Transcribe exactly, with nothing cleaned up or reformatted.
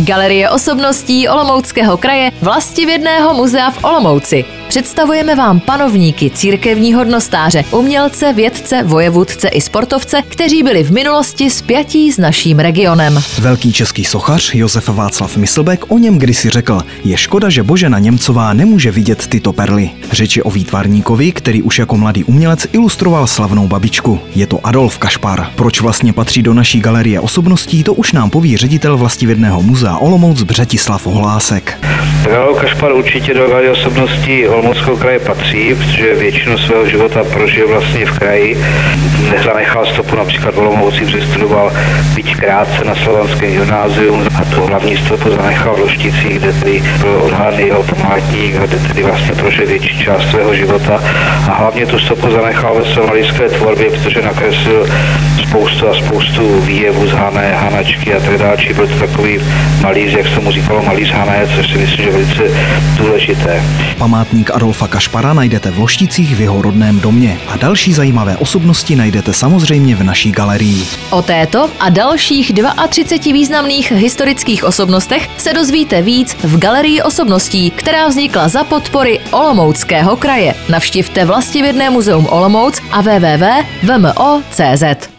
Galerie osobností Olomouckého kraje Vlastivědného muzea v Olomouci. Představujeme vám panovníky, církevní hodnostáře, umělce, vědce, vojevůdce i sportovce, kteří byli v minulosti spjatí s naším regionem. Velký český sochař Josef Václav Myslbek o něm kdysi řekl: je škoda, že Božena Němcová nemůže vidět tyto perly. Řeč je o výtvarníkovi, který už jako mladý umělec ilustroval slavnou babičku. Je to Adolf Kašpar. Proč vlastně patří do naší galerie osobností, to už nám poví ředitel Vlastivědného muzea Olomouc Břetislav Ohlásek. Adolf Kašpar určitě do galerie osobností Olomouckého kraje patří, protože většinu svého života prožil vlastně v kraji. Nezanechal stopu například v Olomouci, protože studoval byť krátce na Slovanském gymnáziu a tu hlavní stopu zanechal v Lošticích, kde tedy byl odhalený jeho památník a kde tedy vlastně prožil větší část svého života. A hlavně tu stopu zanechal ve své malířské tvorbě, protože nakreslil spoustu a spoustu výjevů z Hané, Hanačky a tak dále. Či byl to takový malíř, jak se mu říkalo, malíř Hané, což si myslím, že je velice důležité. Památník Adolfa Kašpara najdete v Lošticích v jeho rodném domě a další zajímavé osobnosti najdete samozřejmě v naší galerii. O této a dalších třiceti dvou významných historických osobnostech se dozvíte víc v Galerii osobností, která vznikla za podpory Olomouckého kraje. Navštivte Vlastivědné muzeum Olomouc a w w w tečka v m o tečka c z.